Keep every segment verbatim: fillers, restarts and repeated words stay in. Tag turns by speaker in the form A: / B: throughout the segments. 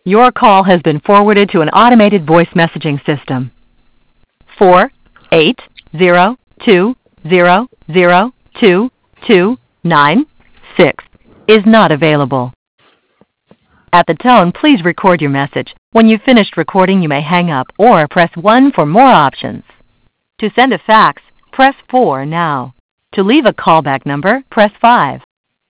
A: Your call has been forwarded to an automated voice messaging system. Four eight zero two zero zero two two nine six is not available. At the tone, please record your message. When you've finished recording, you may hang up or press one for more options. To send a fax, press four now. To leave a callback number, press five.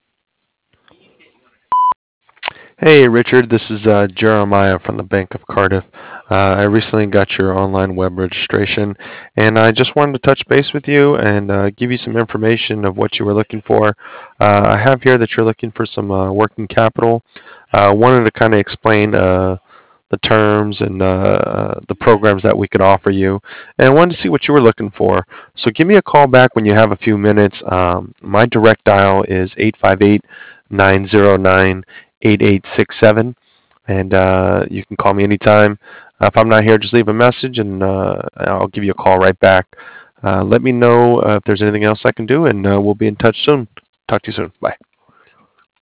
B: Hey, Richard, this is uh, Jeremiah from the Bank of Cardiff. Uh, I recently got your online web registration, and I just wanted to touch base with you and uh, give you some information of what you were looking for. Uh, I have here that you're looking for some uh, working capital. I uh, wanted to kind of explain uh, the terms and uh, the programs that we could offer you, and I wanted to see what you were looking for. So give me a call back when you have a few minutes. Um, my direct dial is eight five eight, nine zero nine, eight eight six seven, and uh, you can call me anytime. Uh, if I'm not here, just leave a message, and uh, I'll give you a call right back. Uh, let me know uh, if there's anything else I can do, and uh, we'll be in touch soon. Talk to you soon. Bye.